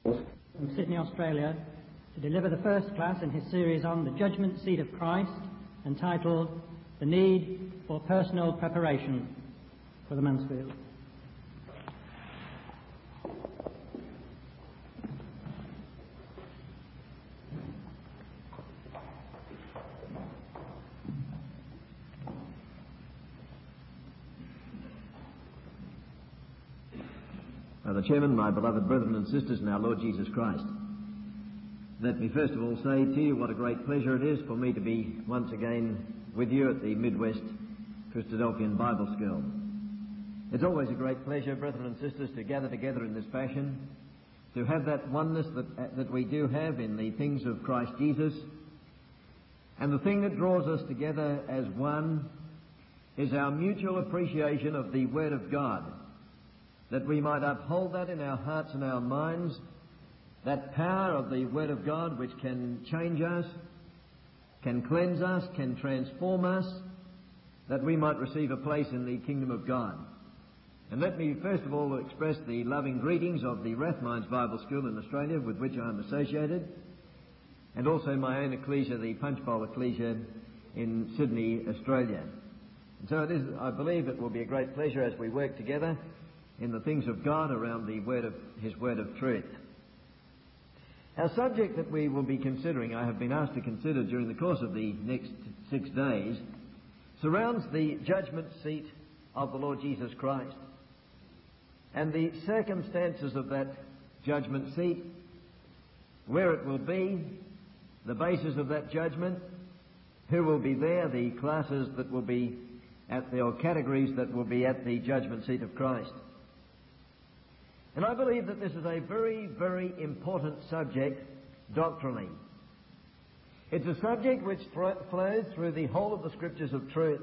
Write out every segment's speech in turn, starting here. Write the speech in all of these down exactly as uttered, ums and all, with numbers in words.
from Sydney, Australia, to deliver the first class in his series on the Judgment Seat of Christ, entitled The Need for Personal Preparation for the Mansfield. Brother Chairman, my beloved brethren and sisters in our Lord Jesus Christ, let me first of all say to you what a great pleasure it is for me to be once again with you at the Midwest Christadelphian Bible School. It's always a great pleasure, brethren and sisters, to gather together in this fashion, to have that oneness that, that we do have in the things of Christ Jesus. And the thing that draws us together as one is our mutual appreciation of the Word of God, that we might uphold that in our hearts and our minds, that power of the Word of God which can change us, can cleanse us, can transform us, that we might receive a place in the kingdom of God. And let me first of all express the loving greetings of the Rathmines Bible School in Australia, with which I am associated, and also my own ecclesia, the Punchbowl Ecclesia in Sydney, Australia. And so it is, I believe it will be a great pleasure as we work together in the things of God around the word of His word of truth. Our subject that we will be considering, I have been asked to consider during the course of the next six days, surrounds the judgment seat of the Lord Jesus Christ and the circumstances of that judgment seat, where it will be, the basis of that judgment, who will be there, the classes that will be at the, or categories that will be at the judgment seat of Christ. And I believe that this is a very, very important subject doctrinally. It's a subject which flows through the whole of the Scriptures of truth,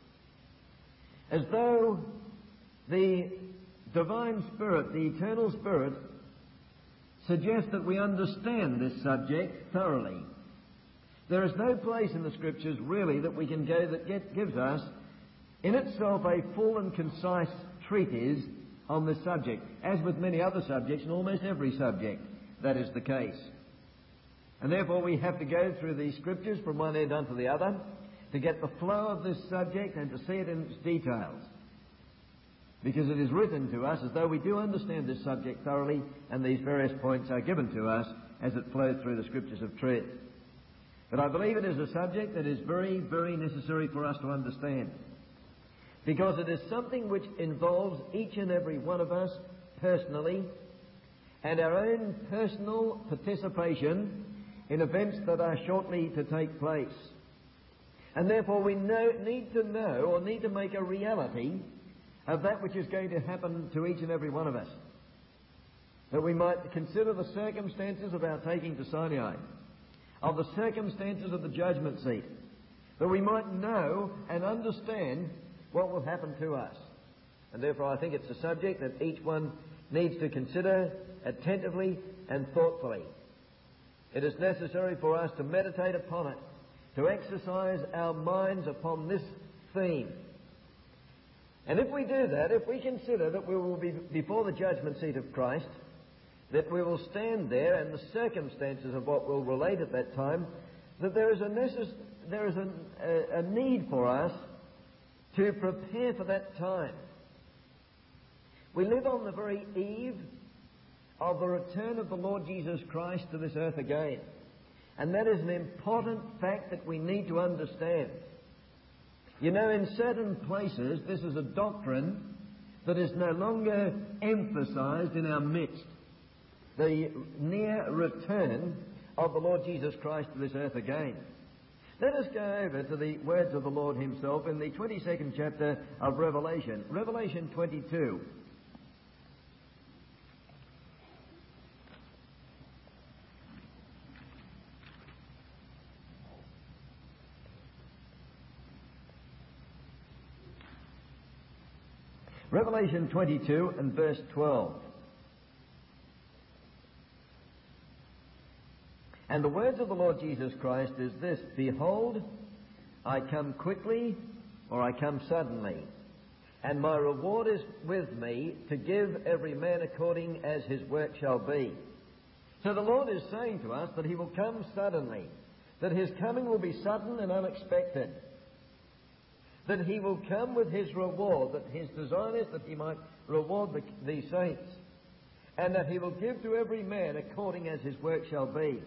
as though the Divine Spirit, the Eternal Spirit, suggests that we understand this subject thoroughly. There is no place in the Scriptures really that we can go that get, gives us in itself a full and concise treatise on this subject. As with many other subjects, and almost every subject, that is the case. And therefore we have to go through these Scriptures from one end unto the other to get the flow of this subject and to see it in its details. Because it is written to us as though we do understand this subject thoroughly, and these various points are given to us as it flows through the Scriptures of truth. But I believe it is a subject that is very, very necessary for us to understand, because it is something which involves each and every one of us personally, and our own personal participation in events that are shortly to take place. And therefore we know, need to know, or need to make a reality of that which is going to happen to each and every one of us, that we might consider the circumstances of our taking to Sinai, of the circumstances of the judgment seat, that we might know and understand what will happen to us. And therefore I think it's a subject that each one needs to consider attentively and thoughtfully. It is necessary for us to meditate upon it, to exercise our minds upon this theme. And if we do that, if we consider that we will be before the judgment seat of Christ, that we will stand there and the circumstances of what will relate at that time, that there is a, necess- there is a, a, a need for us to prepare for that time. We live on the very eve of the return of the Lord Jesus Christ to this earth again. And that is an important fact that we need to understand. You know, in certain places, this is a doctrine that is no longer emphasized in our midst. The near return of the Lord Jesus Christ to this earth again. Let us go over to the words of the Lord Himself in the twenty-second chapter of Revelation. Revelation twenty-two. Revelation twenty-two and verse twelve. And the words of the Lord Jesus Christ is this: Behold, I come quickly, or I come suddenly, and my reward is with me to give every man according as his work shall be. So the Lord is saying to us that he will come suddenly, that his coming will be sudden and unexpected, that he will come with his reward, that his design is that he might reward the, the saints, and that he will give to every man according as his work shall be.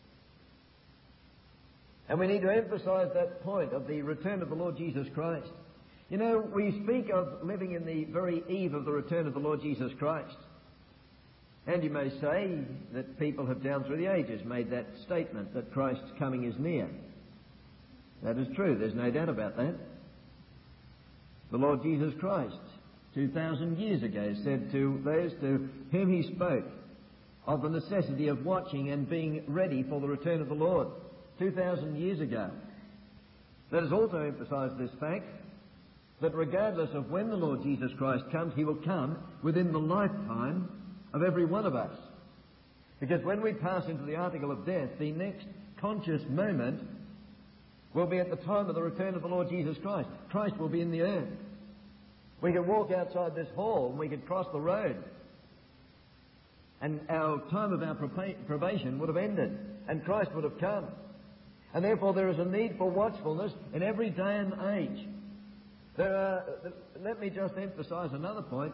And we need to emphasize that point of the return of the Lord Jesus Christ. You know, we speak of living in the very eve of the return of the Lord Jesus Christ. And you may say that people have down through the ages made that statement that Christ's coming is near. That is true, there's no doubt about that. The Lord Jesus Christ, two thousand years ago, said to those to whom he spoke of the necessity of watching and being ready for the return of the Lord. two thousand years ago. Let us also emphasize this fact that regardless of when the Lord Jesus Christ comes, he will come within the lifetime of every one of us. Because when we pass into the article of death, the next conscious moment will be at the time of the return of the Lord Jesus Christ. Christ will be in the earth. We could walk outside this hall and we could cross the road, and our time of our probation would have ended and Christ would have come. And therefore there is a need for watchfulness in every day and age. There are, let me just emphasize another point.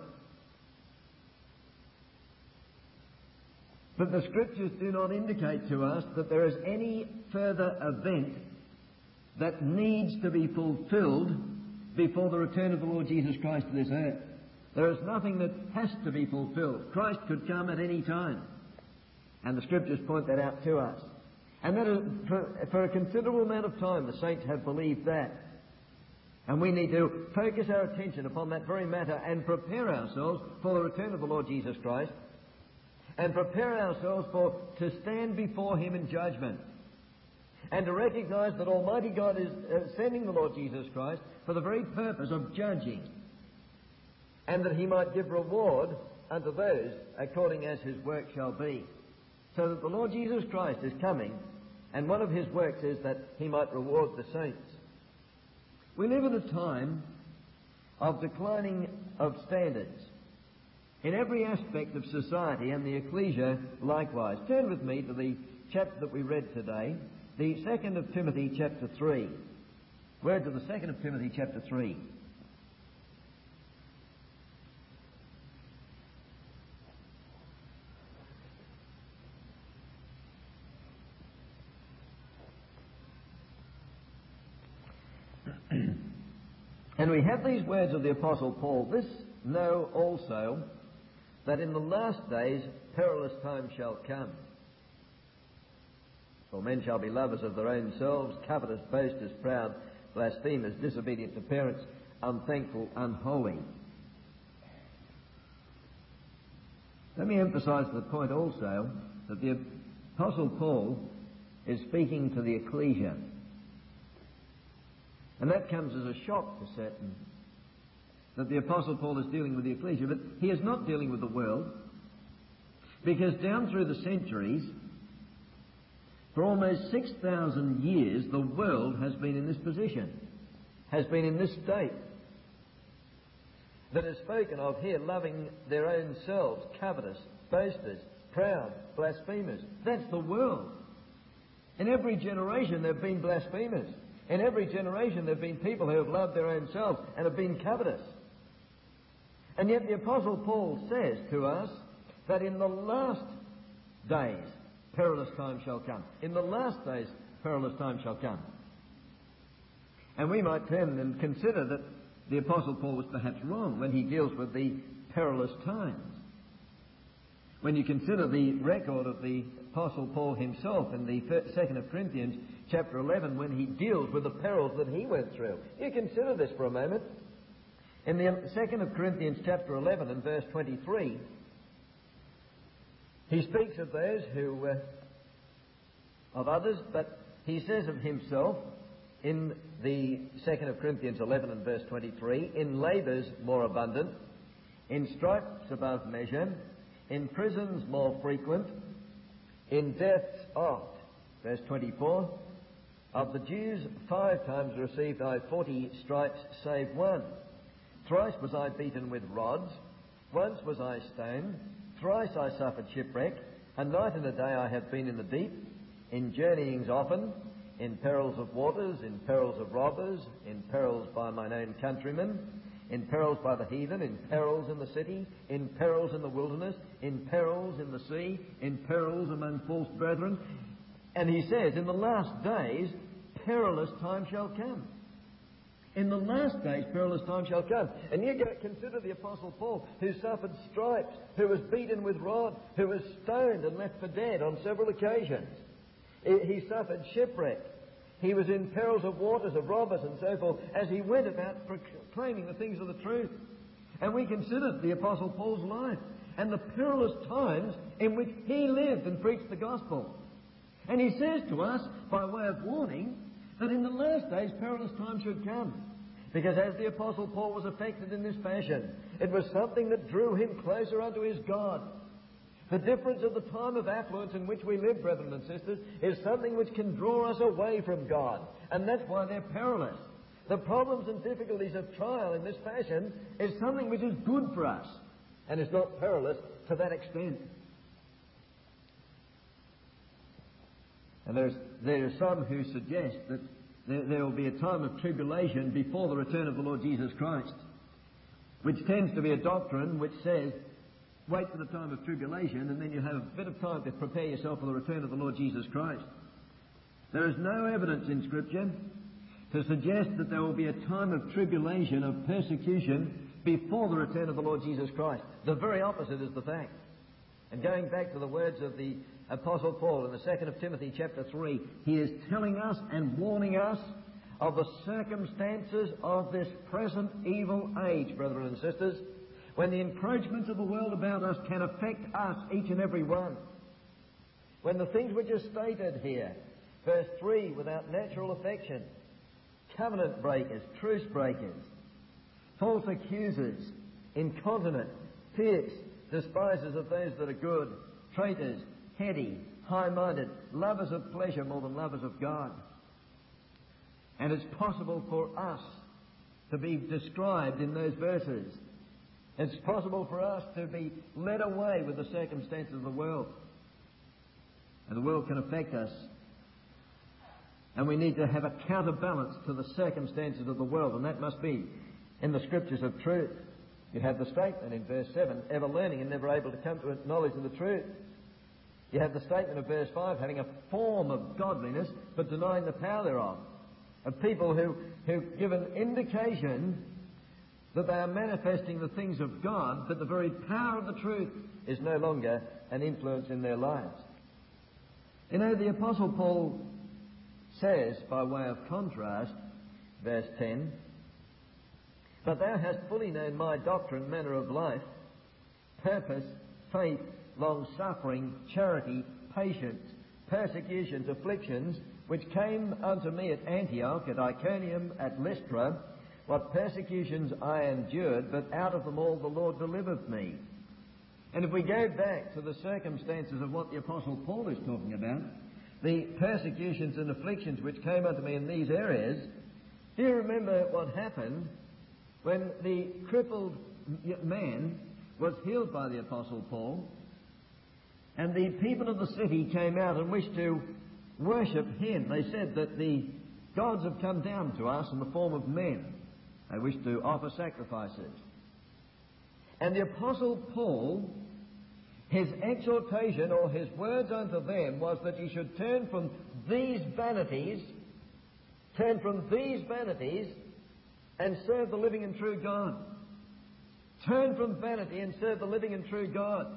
But the Scriptures do not indicate to us that there is any further event that needs to be fulfilled before the return of the Lord Jesus Christ to this earth. There is nothing that has to be fulfilled. Christ could come at any time. And the Scriptures point that out to us. And that is, for, for a considerable amount of time, the saints have believed that. And we need to focus our attention upon that very matter and prepare ourselves for the return of the Lord Jesus Christ, and prepare ourselves for to stand before him in judgment, and to recognize that Almighty God is uh, sending the Lord Jesus Christ for the very purpose of judging, and that he might give reward unto those according as his work shall be. So that the Lord Jesus Christ is coming, and one of his works is that he might reward the saints. We live at a time of declining of standards in every aspect of society, and the ecclesia likewise. Turn with me to the chapter that we read today, the second of Timothy chapter three. Words of the second of Timothy chapter three. And we have these words of the Apostle Paul: "This know also, that in the last days perilous times shall come. For men shall be lovers of their own selves, covetous, boasters, proud, blasphemers, disobedient to parents, unthankful, unholy." Let me emphasize the point also that the Apostle Paul is speaking to the ecclesia. And that comes as a shock to certain, that the Apostle Paul is dealing with the ecclesia, but he is not dealing with the world, because down through the centuries, for almost six thousand years, the world has been in this position, has been in this state, that is spoken of here, loving their own selves, covetous, boasters, proud, blasphemers. That's the world. In every generation there have been blasphemers. In every generation there have been people who have loved their own selves and have been covetous. And yet the Apostle Paul says to us that in the last days perilous times shall come. In the last days perilous times shall come. And we might turn and consider that the Apostle Paul was perhaps wrong when he deals with the perilous times. When you consider the record of the Apostle Paul himself in the second of Corinthians chapter eleven, when he deals with the perils that he went through. You consider this for a moment. In the second of Corinthians chapter eleven and verse twenty-three, he speaks of those who, uh, of others, but he says of himself in the second of Corinthians eleven and verse twenty-three, "In labours more abundant, in stripes above measure, in prisons more frequent, in deaths oft." Verse twenty-four, "Of the Jews five times received I forty stripes save one. Thrice was I beaten with rods, once was I stoned, thrice I suffered shipwreck, A night and a day I have been in the deep, in journeyings often, in perils of waters, in perils of robbers, in perils by mine own countrymen, in perils by the heathen, in perils in the city, in perils in the wilderness, in perils in the sea, in perils among false brethren. And he says, in the last days, perilous time shall come. In the last days, perilous time shall come. And you consider the Apostle Paul, who suffered stripes, who was beaten with rod, who was stoned and left for dead on several occasions. He suffered shipwreck. He was in perils of waters, of robbers and so forth, as he went about proclaiming the things of the truth. And we consider the Apostle Paul's life and the perilous times in which he lived and preached the gospel. And he says to us, by way of warning, that in the last days perilous times should come. Because as the Apostle Paul was affected in this fashion, it was something that drew him closer unto his God. The difference of the time of affluence in which we live, brethren and sisters, is something which can draw us away from God. And that's why they're perilous. The problems and difficulties of trial in this fashion is something which is good for us. And it's not perilous to that extent. And there's, there are some who suggest that there, there will be a time of tribulation before the return of the Lord Jesus Christ, which tends to be a doctrine which says, wait for the time of tribulation and then you have a bit of time to prepare yourself for the return of the Lord Jesus Christ. There is no evidence in Scripture to suggest that there will be a time of tribulation, of persecution, before the return of the Lord Jesus Christ. The very opposite is the fact. And going back to the words of the Apostle Paul in the second of Timothy chapter three, he is telling us and warning us of the circumstances of this present evil age, brethren and sisters, when the encroachments of the world about us can affect us, each and every one. When the things which are stated here, verse three, without natural affection, covenant breakers, truce breakers, false accusers, incontinent, fierce, despisers of those that are good, traitors, heady, high-minded, lovers of pleasure more than lovers of God. And it's possible for us to be described in those verses. It's possible for us to be led away with the circumstances of the world. And the world can affect us. And we need to have a counterbalance to the circumstances of the world, and that must be in the Scriptures of truth. You have the statement in verse seven, ever learning and never able to come to a knowledge of the truth. You have the statement of verse five, having a form of godliness, but denying the power thereof. Of people who, who give an indication that they are manifesting the things of God, but the very power of the truth is no longer an influence in their lives. You know, the Apostle Paul says, by way of contrast, verse ten, but thou hast fully known my doctrine, manner of life, purpose, faith, long-suffering, charity, patience, persecutions, afflictions, which came unto me at Antioch, at Iconium, at Lystra, what persecutions I endured, but out of them all the Lord delivered me. And if we go back to the circumstances of what the Apostle Paul is talking about, the persecutions and afflictions which came unto me in these areas, do you remember what happened when the crippled man was healed by the Apostle Paul, and the people of the city came out and wished to worship him? They said that the gods have come down to us in the form of men. They wished to offer sacrifices. And the Apostle Paul, his exhortation or his words unto them was that you should turn from these vanities, turn from these vanities and serve the living and true God. Turn from vanity and serve the living and true God.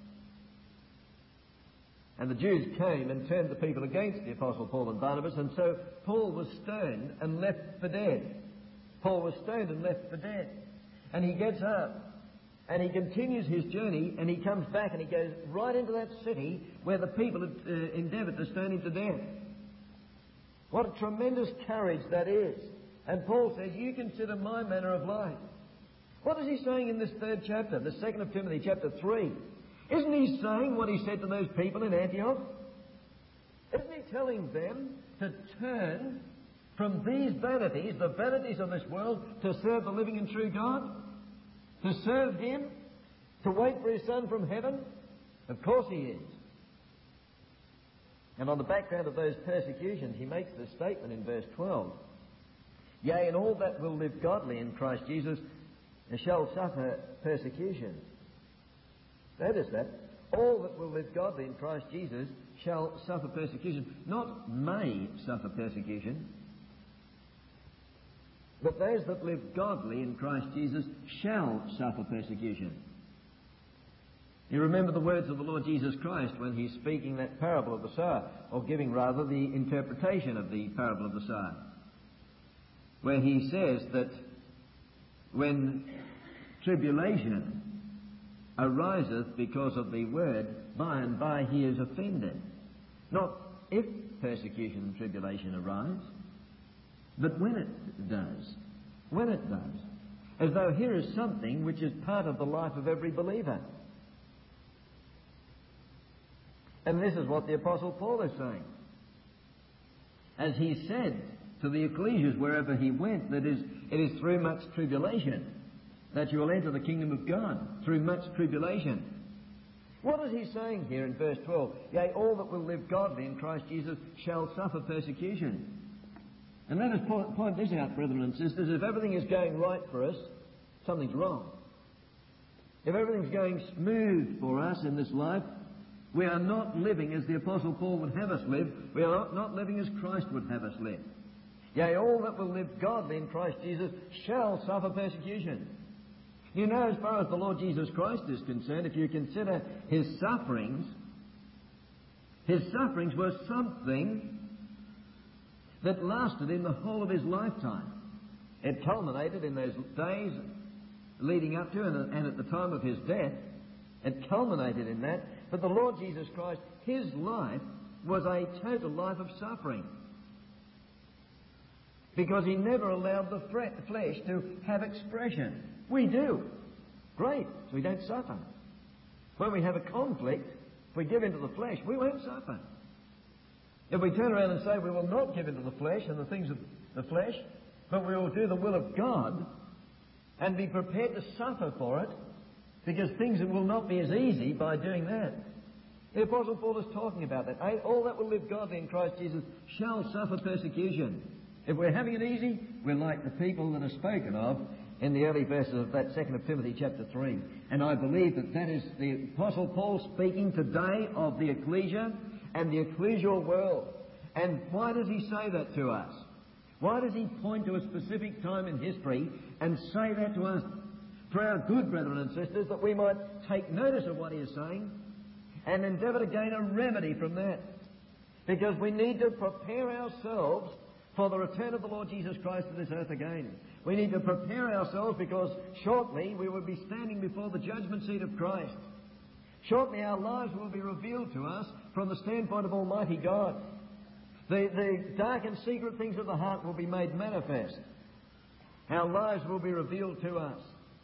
And the Jews came and turned the people against the Apostle Paul and Barnabas, and so Paul was stoned and left for dead. Paul was stoned and left for dead. And he gets up and he continues his journey, and he comes back and he goes right into that city where the people had uh, endeavoured to stone him to death. What a tremendous courage that is. And Paul says, you consider my manner of life. What is he saying in this third chapter, the second of Timothy, chapter three? Isn't he saying what he said to those people in Antioch? Isn't he telling them to turn from these vanities, the vanities of this world, to serve the living and true God? To serve Him? To wait for His Son from heaven? Of course He is. And on the background of those persecutions, he makes this statement in verse twelve. Yea, and all that will live godly in Christ Jesus shall suffer persecution. Notice that. All that will live godly in Christ Jesus shall suffer persecution. Not may suffer persecution, but those that live godly in Christ Jesus shall suffer persecution. You remember the words of the Lord Jesus Christ when he's speaking that parable of the sower, or giving rather the interpretation of the parable of the sower, where he says that when tribulation ariseth because of the word, by and by he is offended. Not if persecution and tribulation arise, but when it does. When it does. As though here is something which is part of the life of every believer. And this is what the Apostle Paul is saying. As he said to the ecclesias wherever he went, that is, it is through much tribulation that you will enter the kingdom of God. Through much tribulation. What is he saying here in verse twelve? Yea, all that will live godly in Christ Jesus shall suffer persecution. And let us point this out, brethren and sisters. If everything is going right for us, something's wrong. If everything's going smooth for us in this life, we are not living as the Apostle Paul would have us live. We are not, not living as Christ would have us live. Yea, all that will live godly in Christ Jesus shall suffer persecution. You know, as far as the Lord Jesus Christ is concerned, if you consider his sufferings, his sufferings were something that lasted in the whole of his lifetime. It culminated in those days leading up to and, and at the time of his death. It culminated in that. But the Lord Jesus Christ, his life was a total life of suffering. Because he never allowed the flesh to have expression. We do. Great. So we don't suffer. When we have a conflict, if we give into the flesh, we won't suffer. If we turn around and say we will not give into the flesh and the things of the flesh, but we will do the will of God and be prepared to suffer for it, because things will not be as easy by doing that. The Apostle Paul is talking about that. All that will live godly in Christ Jesus shall suffer persecution. If we're having it easy, we're like the people that are spoken of in the early verses of that second of Timothy chapter three. And I believe that that is the Apostle Paul speaking today of the ecclesia and the ecclesial world. And why does he say that to us? Why does he point to a specific time in history and say that to us for our good, brethren and sisters, that we might take notice of what he is saying and endeavour to gain a remedy from that? Because we need to prepare ourselves for the return of the Lord Jesus Christ to this earth again. We need to prepare ourselves because shortly we will be standing before the judgment seat of Christ. Shortly our lives will be revealed to us from the standpoint of Almighty God. The, the dark and secret things of the heart will be made manifest. Our lives will be revealed to us.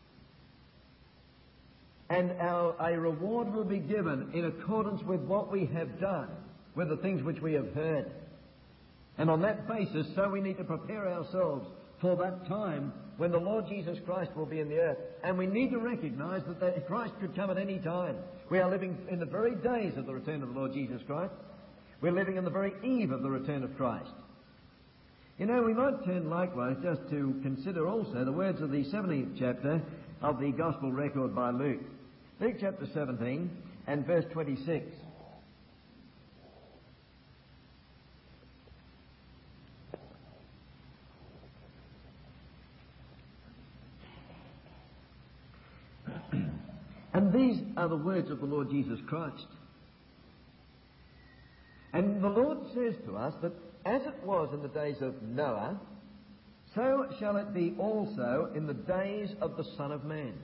And our, a reward will be given in accordance with what we have done, with the things which we have heard. And on that basis, so we need to prepare ourselves for that time when the Lord Jesus Christ will be in the earth. And we need to recognize that, that Christ could come at any time. We are living in the very days of the return of the Lord Jesus Christ. We're living on the very eve of the return of Christ. You know, we might turn likewise just to consider also the words of the seventeenth chapter of the Gospel record by Luke. Luke chapter seventeen and verse twenty-six. And these are the words of the Lord Jesus Christ. And the Lord says to us that as it was in the days of Noah, so shall it be also in the days of the Son of Man.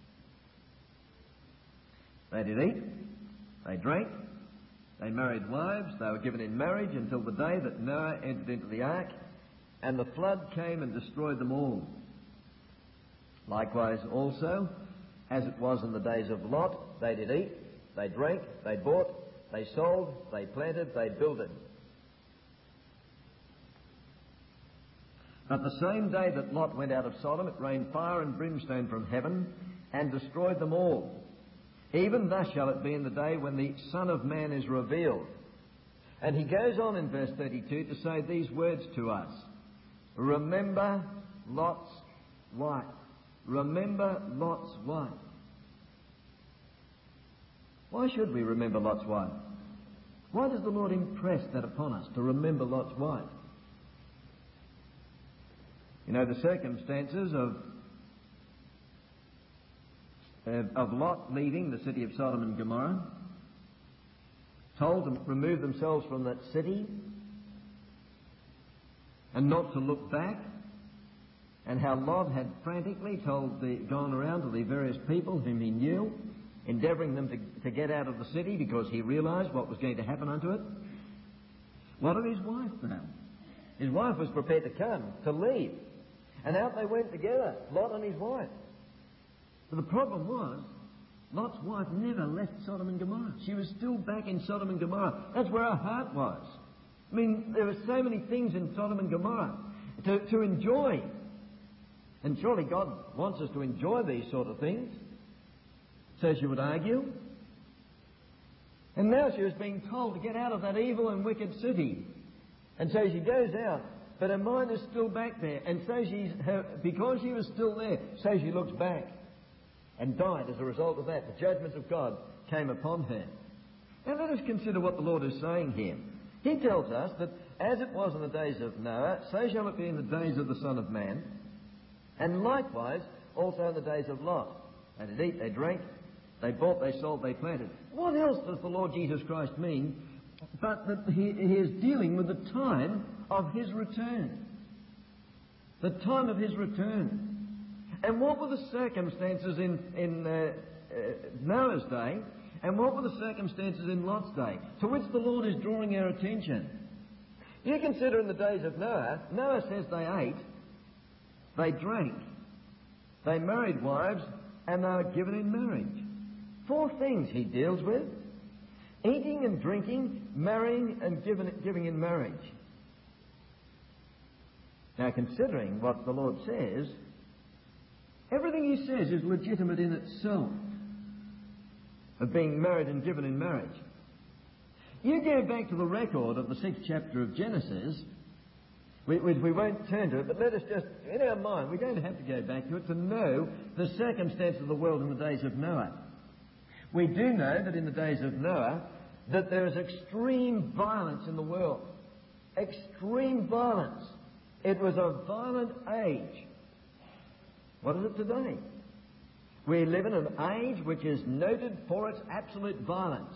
They did eat, they drank, they married wives, they were given in marriage until the day that Noah entered into the ark, and the flood came and destroyed them all. Likewise also, as it was in the days of Lot, they did eat, they drank, they bought, they sold, they planted, they builded. But the same day that Lot went out of Sodom, it rained fire and brimstone from heaven and destroyed them all. Even thus shall it be in the day when the Son of Man is revealed. And he goes on in verse thirty-two to say these words to us. Remember Lot's wife. Remember Lot's wife. Why should we remember Lot's wife? Why does the Lord impress that upon us, to remember Lot's wife? You know, the circumstances of, uh, of Lot leaving the city of Sodom and Gomorrah, told to remove themselves from that city and not to look back, and how Lot had frantically told the, gone around to the various people whom he knew, endeavouring them to, to get out of the city because he realised what was going to happen unto it. What of his wife now? His wife was prepared to come, to leave. And out they went together, Lot and his wife. But the problem was, Lot's wife never left Sodom and Gomorrah. She was still back in Sodom and Gomorrah. That's where her heart was. I mean, there were so many things in Sodom and Gomorrah to, to enjoy. And surely God wants us to enjoy these sort of things. So she would argue. And now she was being told to get out of that evil and wicked city. And so she goes out, but her mind is still back there. And so she's, her, because she was still there, so she looks back and died as a result of that. The judgment of God came upon her. Now let us consider what the Lord is saying here. He tells us that as it was in the days of Noah, so shall it be in the days of the Son of Man, and likewise also in the days of Lot. They did eat, they drank, they bought, they sold, they planted. What else does the Lord Jesus Christ mean but that he, he is dealing with the time of his return? The time of his return. And what were the circumstances in, in uh, uh, Noah's day, and what were the circumstances in Lot's day, to which the Lord is drawing our attention? You consider in the days of Noah, Noah says they ate, they drank, they married wives, and they were given in marriage. Four things he deals with: eating and drinking, marrying and giving, giving in marriage. Now, considering what the Lord says, everything he says is legitimate in itself, of being married and given in marriage. You go back to the record of the sixth chapter of Genesis, we, we, we won't turn to it, but let us just, in our mind, we're going to have to go back to it to know the circumstances of the world in the days of Noah. We do know that in the days of Noah, that there is extreme violence in the world. Extreme violence. It was a violent age. What is it today? We live in an age which is noted for its absolute violence.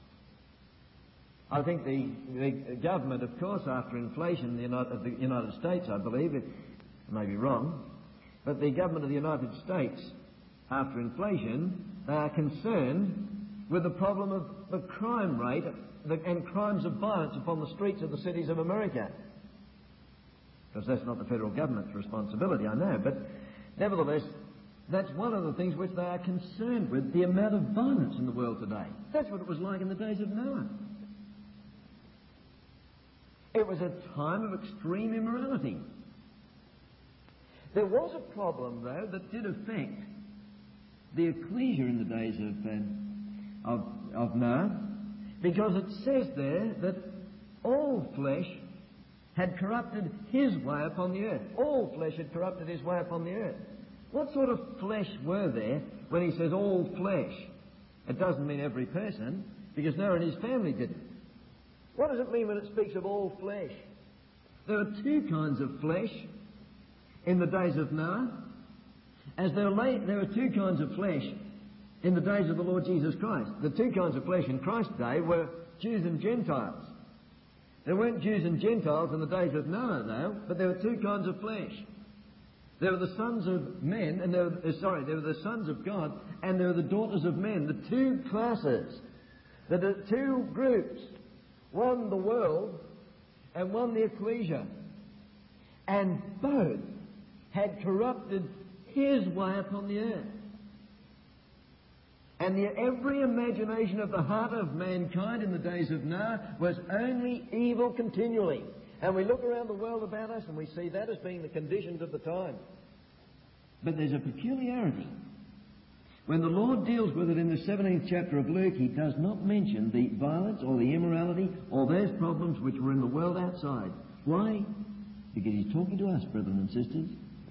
I think the, the government, of course, after inflation the United, of the United States, I believe, it may be wrong, but the government of the United States, after inflation, they are concerned with the problem of the crime rate and crimes of violence upon the streets of the cities of America. Because that's not the federal government's responsibility, I know, but nevertheless, that's one of the things which they are concerned with, the amount of violence in the world today. That's what it was like in the days of Noah. It was a time of extreme immorality. There was a problem, though, that did affect the ecclesia in the days of, uh, of, of Noah, because it says there that all flesh had corrupted his way upon the earth. All flesh had corrupted his way upon the earth. What sort of flesh were there when he says all flesh? It doesn't mean every person, because Noah and his family didn't. What does it mean when it speaks of all flesh? There were two kinds of flesh in the days of Noah, as there were, late, there were two kinds of flesh in the days of the Lord Jesus Christ. The two kinds of flesh in Christ's day were Jews and Gentiles. There weren't Jews and Gentiles in the days of Noah, though, but there were two kinds of flesh. There were the sons of men, and there were, uh, sorry, there were the sons of God, and there were the daughters of men, the two classes, the, the two groups, one the world and one the ecclesia. And both had corrupted his way upon the earth. And the, every imagination of the heart of mankind in the days of Noah was only evil continually. And we look around the world about us and we see that as being the conditions of the time. But there's a peculiarity. When the Lord deals with it in the seventeenth chapter of Luke, he does not mention the violence or the immorality or those problems which were in the world outside. Why? Because he's talking to us, brethren and sisters.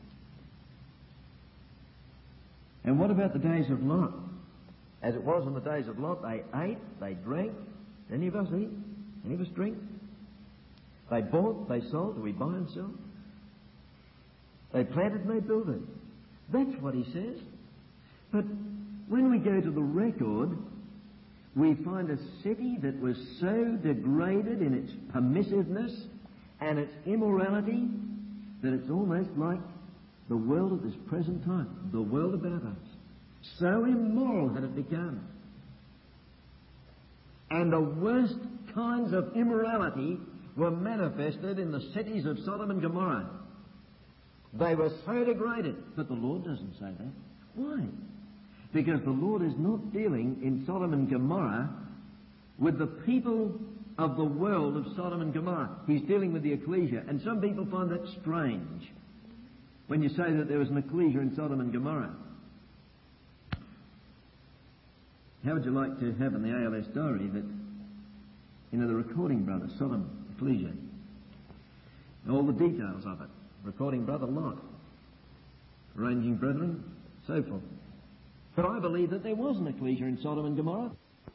And what about the days of Lot? As it was in the days of Lot, they ate, they drank. Any of us eat? Any of us drink? They bought, they sold. Do we buy and sell? They planted and they builded. That's what he says. But when we go to the record, we find a city that was so degraded in its permissiveness and its immorality that it's almost like the world of this present time, the world about us. So immoral had it become. And the worst kinds of immorality were manifested in the cities of Sodom and Gomorrah. They were so degraded. But the Lord doesn't say that. Why? Because the Lord is not dealing in Sodom and Gomorrah with the people of the world of Sodom and Gomorrah. He's dealing with the ecclesia. And some people find that strange when you say that there was an ecclesia in Sodom and Gomorrah. How would you like to have in the A L S diary that, you know, the recording brother, Sodom, ecclesia, all the details of it, recording brother Lot, arranging brethren, so forth. But I believe that there was an ecclesia in Sodom and Gomorrah.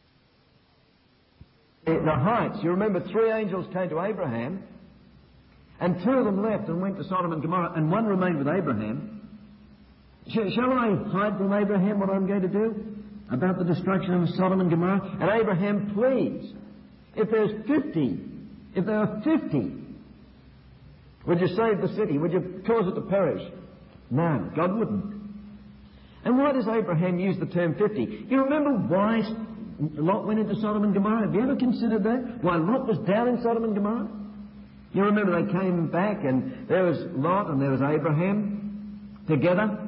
The heights, you remember three angels came to Abraham, and two of them left and went to Sodom and Gomorrah, and one remained with Abraham. Sh- shall I hide from Abraham what I'm going to do about the destruction of Sodom and Gomorrah? And Abraham pleads, if there's fifty, if there are fifty, would you save the city? Would you cause it to perish? No, God wouldn't. And why does Abraham use the term fifty? You remember why Lot went into Sodom and Gomorrah? Have you ever considered that? Why Lot was down in Sodom and Gomorrah? You remember they came back and there was Lot and there was Abraham together.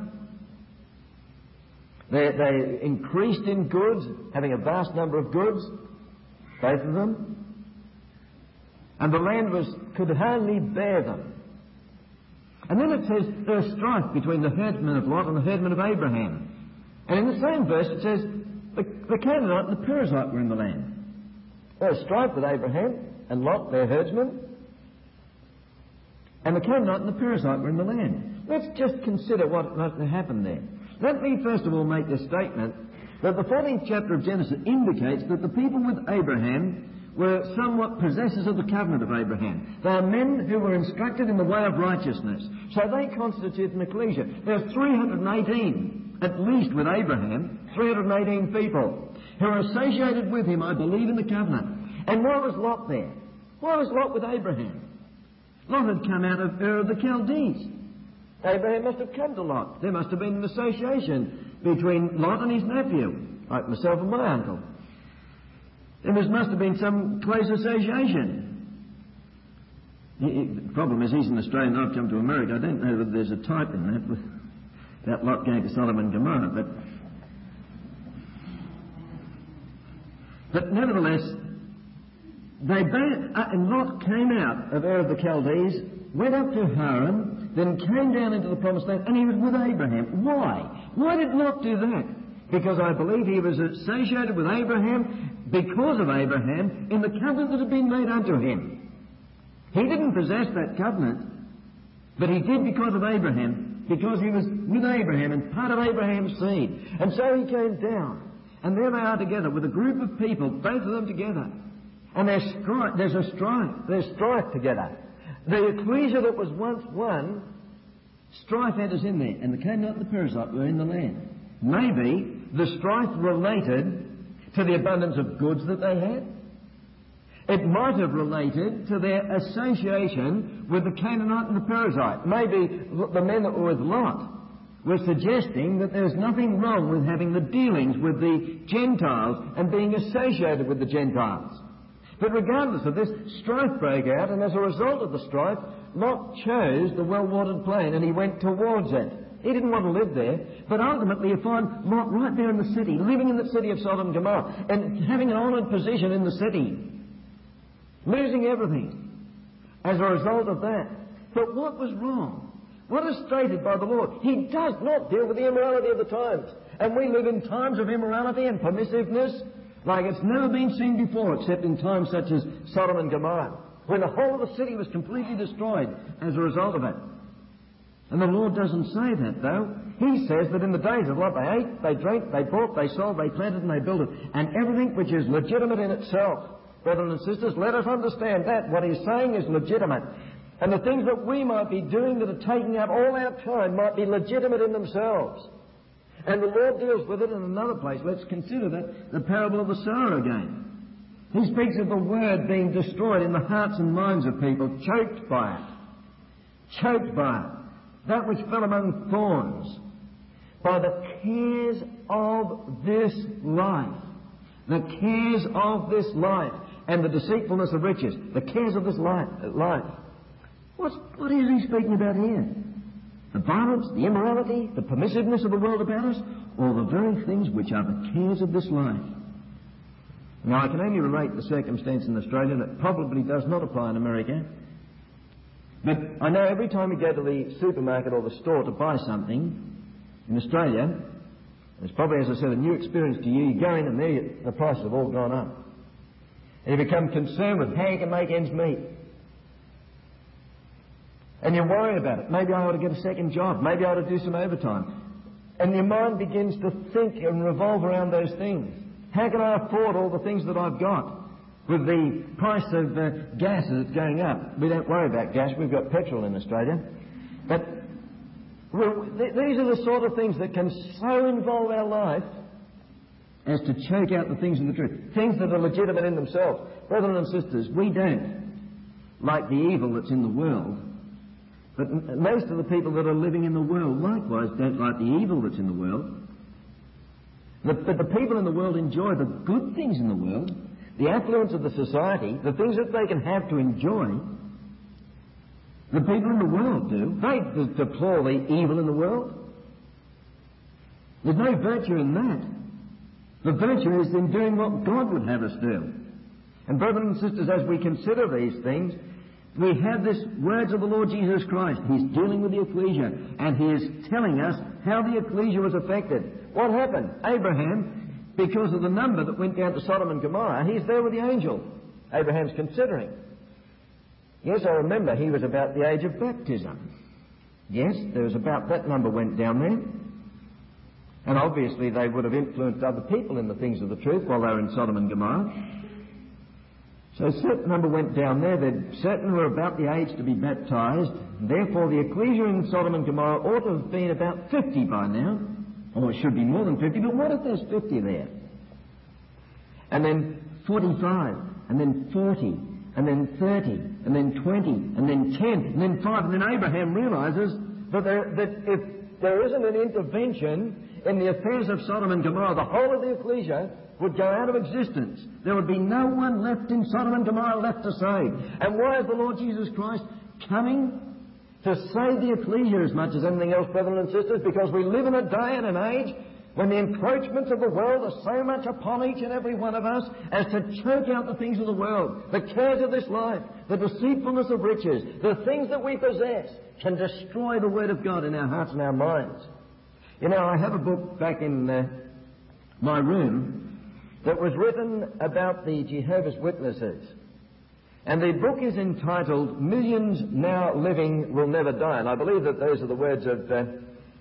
They, they increased in goods, having a vast number of goods, both of them. And the land was could hardly bear them. And then it says there was strife between the herdsmen of Lot and the herdsmen of Abraham. And in the same verse it says the, the Canaanite and the Perizzite were in the land. There was strife with Abraham and Lot, their herdsmen. And the Canaanite and the Perizzite were in the land. Let's just consider what must have happened there. Let me first of all make the statement that the fourteenth chapter of Genesis indicates that the people with Abraham were somewhat possessors of the covenant of Abraham. They are men who were instructed in the way of righteousness. So they constitute an ecclesia. There's three hundred eighteen, at least with Abraham, three hundred eighteen people who are associated with him, I believe, in the covenant. And why was Lot there? Why was Lot with Abraham? Lot had come out of Ur of the Chaldees. Abraham must have come to Lot. There must have been an association between Lot and his nephew, like myself and my uncle. There must have been some close association. The problem is he's an Australian, I've come to America. I don't know whether there's a type in that with that Lot going to Sodom and Gomorrah, but but nevertheless, they both, uh, and Lot came out of Ur of the Chaldees, went up to Haran, then came down into the Promised Land, and he was with Abraham. Why? Why did Lot do that? Because I believe he was associated with Abraham, because of Abraham, in the covenant that had been made unto him. He didn't possess that covenant, but he did because of Abraham, because he was with Abraham and part of Abraham's seed. And so he came down, and there they are together with a group of people, both of them together. And there's strife, there's a strife, there's strife together. The ecclesia that was once one, strife enters in there, and the Canaanite and the Perizzite were in the land. Maybe the strife related to the abundance of goods that they had. It might have related to their association with the Canaanite and the Perizzite. Maybe the men that were with Lot were suggesting that there's nothing wrong with having the dealings with the Gentiles and being associated with the Gentiles. But regardless of this, strife broke out, and as a result of the strife, Lot chose the well-watered plain and he went towards it. He didn't want to live there, but ultimately you find Lot right there in the city, living in the city of Sodom and Gomorrah, and having an honoured position in the city, losing everything as a result of that. But what was wrong? What is stated by the Lord? He does not deal with the immorality of the times. And we live in times of immorality and permissiveness like it's never been seen before, except in times such as Sodom and Gomorrah, when the whole of the city was completely destroyed as a result of it. And the Lord doesn't say that, though. He says that in the days of Lot, they ate, they drank, they bought, they sold, they planted, and they built it. And everything which is legitimate in itself. Brothers and sisters, let us understand that. What he's saying is legitimate. And the things that we might be doing that are taking up all our time might be legitimate in themselves. And the Lord deals with it in another place. Let's consider that, the parable of the sower again. He speaks of the word being destroyed in the hearts and minds of people, choked by it. Choked by it. That which fell among thorns. By the cares of this life. The cares of this life. And the deceitfulness of riches. The cares of this life. life. What's, what is he speaking about here? The violence, the immorality, the permissiveness of the world about us, or the very things which are the cares of this life? Now, I can only relate the circumstance in Australia, and it probably does not apply in America. But I know every time you go to the supermarket or the store to buy something in Australia, it's probably, as I said, a new experience to you. You go in and there, the prices have all gone up. And you become concerned with how you can make ends meet. And you worry about it. Maybe I ought to get a second job. Maybe I ought to do some overtime. And your mind begins to think and revolve around those things. How can I afford all the things that I've got? With the price of uh, gas as it's going up. We don't worry about gas. We've got petrol in Australia. But well, th- these are the sort of things that can so involve our life as to choke out the things of the truth. Things that are legitimate in themselves. Brothers and sisters, we don't like the evil that's in the world. But m- most of the people that are living in the world likewise don't like the evil that's in the world. The, but the people in the world enjoy the good things in the world, the affluence of the society, the things that they can have to enjoy. The people in the world do. They d- deplore the evil in the world. There's no virtue in that. The virtue is in doing what God would have us do. And brothers and sisters, as we consider these things, we have this words of the Lord Jesus Christ. He's dealing with the ecclesia, and he is telling us how the ecclesia was affected. What happened? Abraham, because of the number that went down to Sodom and Gomorrah, he's there with the angel. Abraham's considering. Yes, I remember he was about the age of baptism. Yes, there was about that number went down there. And obviously they would have influenced other people in the things of the truth while they were in Sodom and Gomorrah. So a certain number went down there. They certainly were about the age to be baptized. Therefore, the ecclesia in Sodom and Gomorrah ought to have been about fifty by now. Or it should be more than fifty. But what if there's fifty there? And then forty-five. And then forty. And then thirty. And then twenty. And then ten. And then five. And then Abraham realizes that, there, that if there isn't an intervention in the affairs of Sodom and Gomorrah, the whole of the ecclesia would go out of existence. There would be no one left in Sodom and Gomorrah left to save. And why is the Lord Jesus Christ coming to save the ecclesia as much as anything else, brothers and sisters? Because we live in a day and an age when the encroachments of the world are so much upon each and every one of us as to choke out the things of the world, the cares of this life, the deceitfulness of riches, the things that we possess can destroy the Word of God in our hearts and our minds. You know, I have a book back in uh, my room that was written about the Jehovah's Witnesses. And the book is entitled, Millions Now Living Will Never Die. And I believe that those are the words of uh,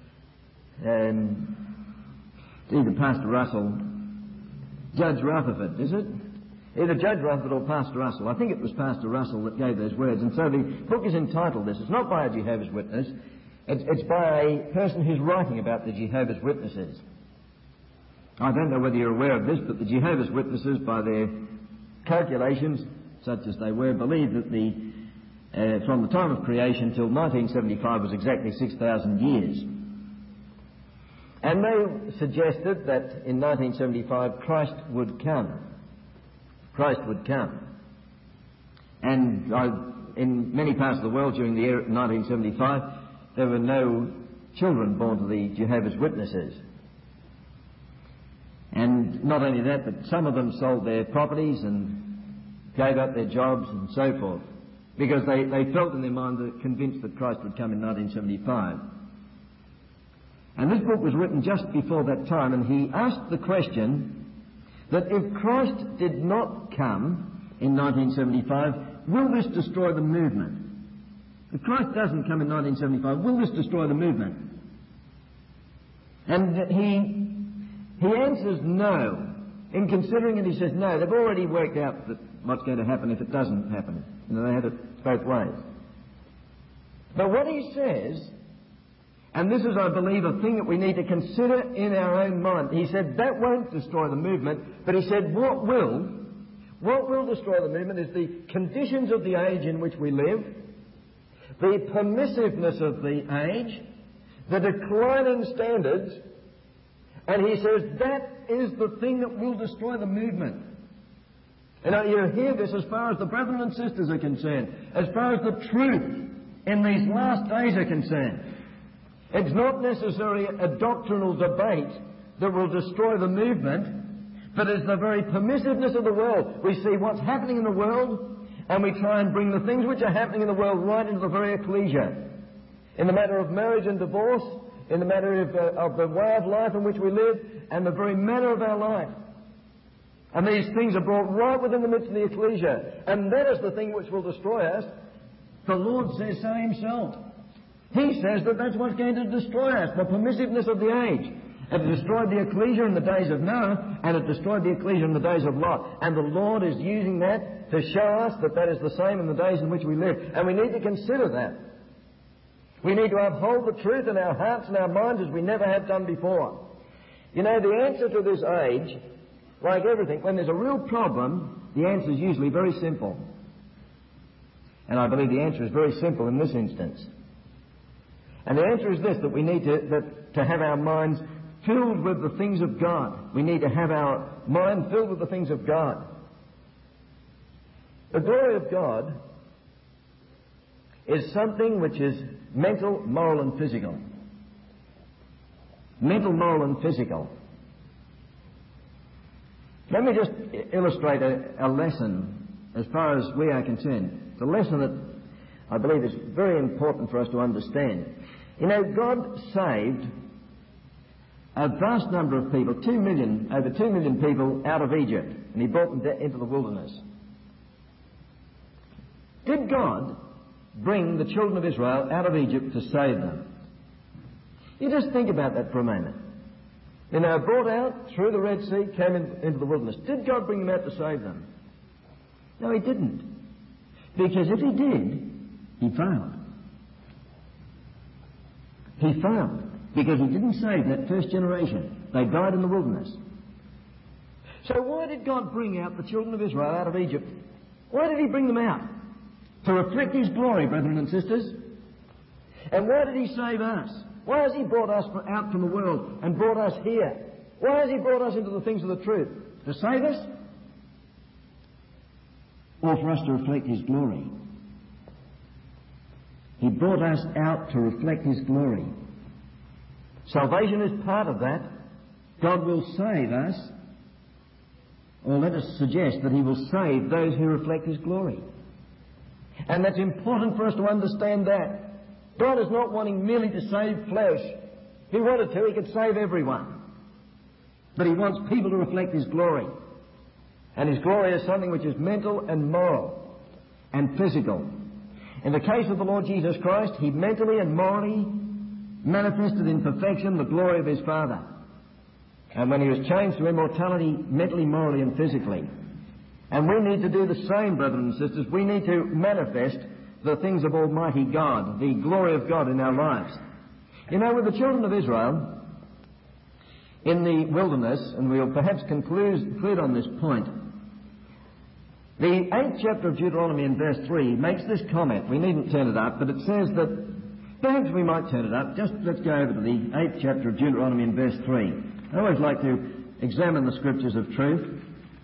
um, either Pastor Russell, Judge Rutherford, is it? Either Judge Rutherford or Pastor Russell. I think it was Pastor Russell that gave those words. And so the book is entitled this. It's not by a Jehovah's Witness. It's, it's by a person who's writing about the Jehovah's Witnesses. I don't know whether you're aware of this, but the Jehovah's Witnesses, by their calculations, such as they were, believe that the uh, from the time of creation till nineteen seventy-five was exactly six thousand years. And they suggested that in nineteen seventy-five Christ would come. Christ would come. And uh, in many parts of the world during the year nineteen seventy-five, there were no children born to the Jehovah's Witnesses. And not only that, but some of them sold their properties and gave up their jobs and so forth, because they, they felt in their mind that convinced that Christ would come in nineteen seventy-five. And this book was written just before that time, and he asked the question that if Christ did not come in nineteen seventy-five, will this destroy the movement? If Christ doesn't come in nineteen seventy-five, will this destroy the movement? And he, he answers no. In considering it, he says no. They've already worked out that what's going to happen if it doesn't happen. You know, they had it both ways. But what he says, and this is, I believe, a thing that we need to consider in our own mind. He said that won't destroy the movement, but he said what will, what will destroy the movement is the conditions of the age in which we live, the permissiveness of the age, the declining standards, and he says that is the thing that will destroy the movement. And now you hear this as far as the brethren and sisters are concerned, as far as the truth in these last days are concerned. It's not necessarily a doctrinal debate that will destroy the movement, but it's the very permissiveness of the world. We see what's happening in the world, and we try and bring the things which are happening in the world right into the very ecclesia. In the matter of marriage and divorce, in the matter of, uh, of the way of life in which we live, and the very manner of our life. And these things are brought right within the midst of the ecclesia. And that is the thing which will destroy us. The Lord says so himself. He says that that's what's going to destroy us, the permissiveness of the age. It destroyed the ecclesia in the days of Noah, and it destroyed the ecclesia in the days of Lot. And the Lord is using that to show us that that is the same in the days in which we live. And we need to consider that. We need to uphold the truth in our hearts and our minds as we never have done before. You know, the answer to this age, like everything, when there's a real problem, the answer is usually very simple. And I believe the answer is very simple in this instance. And the answer is this, that we need to, that, to have our minds filled with the things of God. We need to have our mind filled with the things of God. The glory of God is something which is mental, moral and physical. Mental, moral and physical. Let me just illustrate a, a lesson as far as we are concerned. It's a lesson that I believe is very important for us to understand. You know, God saved a vast number of people, two million, over two million people out of Egypt, and he brought them into the wilderness. Did God bring the children of Israel out of Egypt to save them? You just think about that for a moment. They were brought out through the Red Sea, came in, into the wilderness. Did God bring them out to save them? No, he didn't. Because if he did, he failed. He failed. Because he didn't save that first generation. They died in the wilderness. So why did God bring out the children of Israel out of Egypt? Why did he bring them out? To reflect his glory, brethren and sisters. And why did he save us? Why has he brought us out from the world and brought us here? Why has he brought us into the things of the truth? To save us? Or for us to reflect his glory? He brought us out to reflect his glory. Salvation is part of that. God will save us, or let us suggest that he will save those who reflect his glory. And that's important for us to understand that. God is not wanting merely to save flesh. If he wanted to, he could save everyone. But he wants people to reflect his glory. And his glory is something which is mental and moral and physical. In the case of the Lord Jesus Christ, he mentally and morally manifested in perfection the glory of his Father. And when he was changed to immortality, mentally, morally and physically. And we need to do the same, brothers and sisters. We need to manifest the things of Almighty God, the glory of God in our lives. You know, with the children of Israel in the wilderness, and we'll perhaps conclude, conclude on this point, the eighth chapter of Deuteronomy in verse three makes this comment. We needn't turn it up, but it says that, perhaps we might turn it up. Just let's go over to the eighth chapter of Deuteronomy in verse three. I always like to examine the scriptures of truth.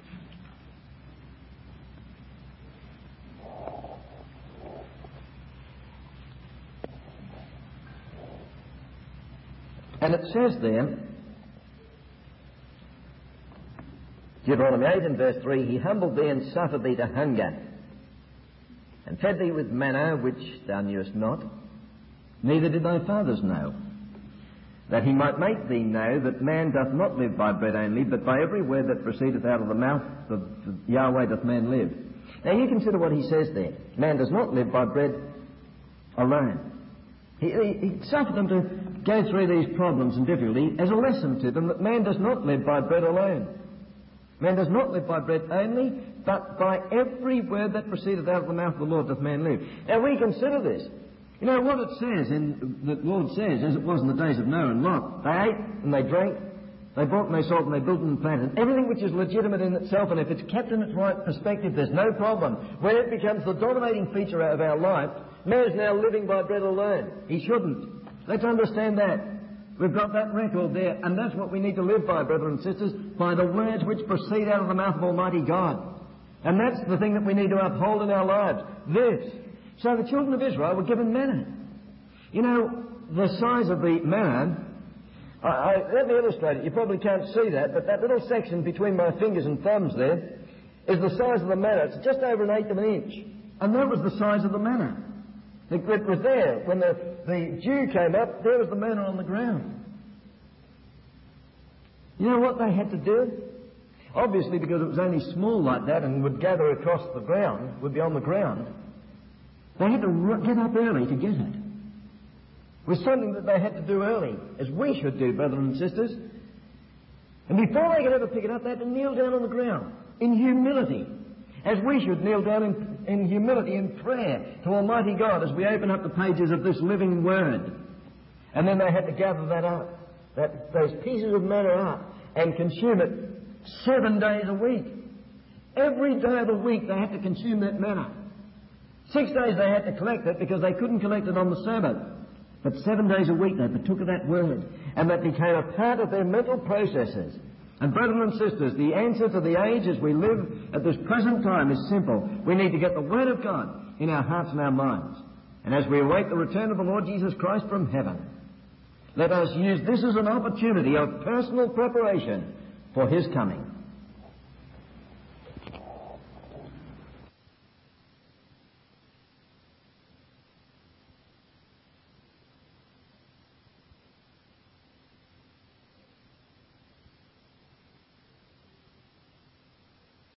And it says there, Deuteronomy eight and verse three, he humbled thee and suffered thee to hunger, and fed thee with manna which thou knewest not, neither did thy fathers know, that he might make thee know that man doth not live by bread only, but by every word that proceedeth out of the mouth of Yahweh doth man live. Now you consider what he says there. Man does not live by bread alone. He, he, he suffered them to go through these problems and difficulty as a lesson to them that man does not live by bread alone. Man does not live by bread only, but by every word that proceedeth out of the mouth of the Lord doth man live. Now we consider this. You know what it says, in, the Lord says, as it was in the days of Noah and Lot, they ate and they drank, they bought and they sold and they built and planted. Everything which is legitimate in itself, and if it's kept in its right perspective, there's no problem. When it becomes the dominating feature of our life, man is now living by bread alone. He shouldn't. Let's understand that. We've got that record there, and that's what we need to live by, brothers and sisters, by the words which proceed out of the mouth of Almighty God. And that's the thing that we need to uphold in our lives. This. So the children of Israel were given manna. You know, the size of the manna, I, I, let me illustrate it. You probably can't see that, but that little section between my fingers and thumbs there is the size of the manna. It's just over an eighth of an inch. And that was the size of the manna. It, it was there. When the, the dew came up, there was the manna on the ground. You know what they had to do? Obviously, because it was only small like that and would gather across the ground, would be on the ground, they had to get up early to get it. It was something that they had to do early, as we should do, brothers and sisters. And before they could ever pick it up, they had to kneel down on the ground in humility, as we should kneel down in, in humility in prayer to Almighty God as we open up the pages of this living Word. And then they had to gather that up, that, those pieces of manna up, and consume it seven days a week. Every day of the week they had to consume that manna. Six days they had to collect it because they couldn't collect it on the Sabbath. But seven days a week they partook of that Word, and that became a part of their mental processes. And brothers and sisters, the answer to the age as we live at this present time is simple. We need to get the Word of God in our hearts and our minds. And as we await the return of the Lord Jesus Christ from heaven, let us use this as an opportunity of personal preparation for His coming.